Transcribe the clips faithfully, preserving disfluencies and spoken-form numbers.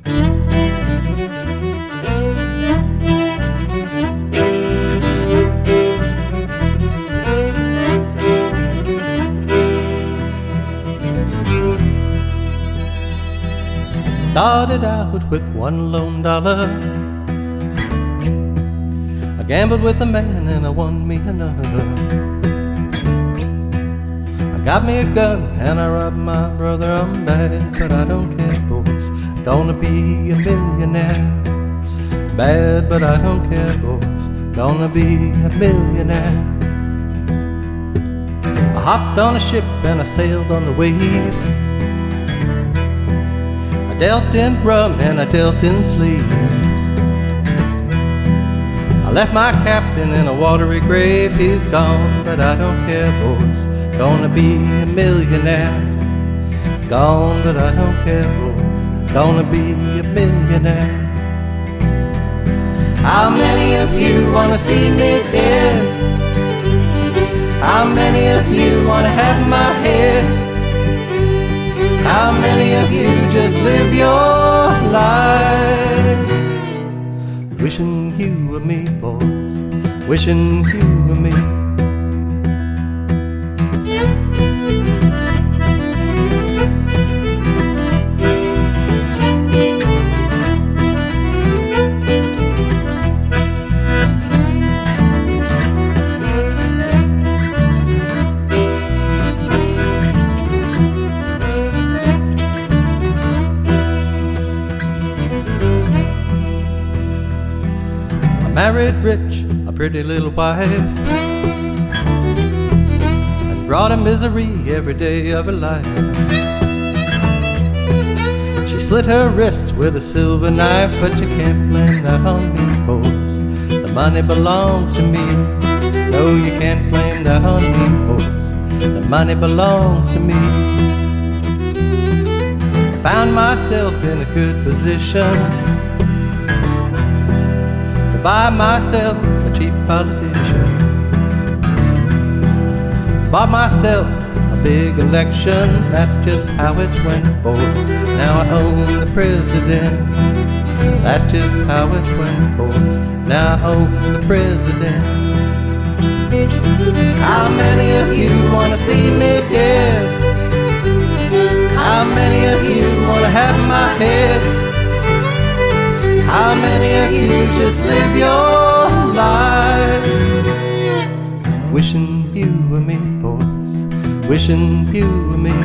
Started out with one lone dollar. I gambled with a man and I won me another. I got me a gun and I robbed my brother. I'm bad, but I don't care, boys. Gonna be a millionaire. Bad, but I don't care, boys. Gonna be a millionaire. I hopped on a ship and I sailed on the waves. I dealt in rum and I dealt in sleeves. I left my captain in a watery grave. He's gone, but I don't care, boys. Gonna be a millionaire. Gone, but I don't care, boys. Gonna be a millionaire. How many of you wanna see me dead? How many of you wanna have my head? How many of you just live your lives wishing you were me, boys, wishing you were me? Married rich, a pretty little wife, and brought her misery every day of her life. She slit her wrists with a silver knife, but you can't blame that on me, boys. The money belongs to me. No, you can't blame that on me, boys. The money belongs to me. Found myself in a good position to buy myself a cheap politician. Bought myself a big election. That's just how it went, boys. Now I own the president. That's just how it went, boys. Now I own the president. How many of you wanna see me dead? How many of you wanna have my head? How many of you just live your lives wishing you were me, boys, wishing you were me?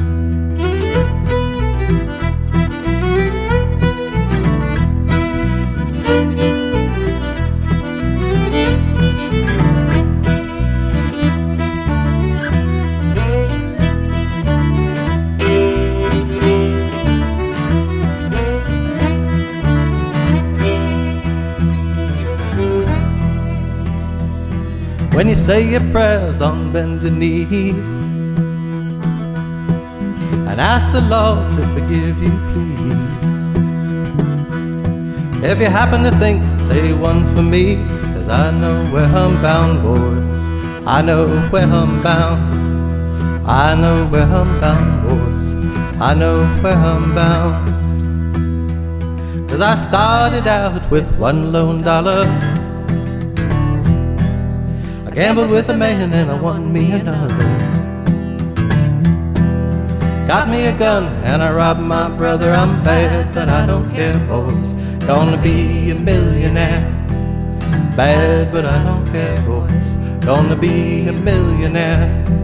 When you say your prayers on bended knee and ask the Lord to forgive you, please. If you happen to think, say one for me, 'cause I know where I'm bound, boys. I know where I'm bound. I know where I'm bound, boys. I know where I'm bound. 'Cause I started out with one lone dollar. Gambled with a man and I won me another. Got me a gun and I robbed my brother. I'm bad, but I don't care, boys. Gonna be a millionaire. Bad, but I don't care, boys. Gonna be a millionaire.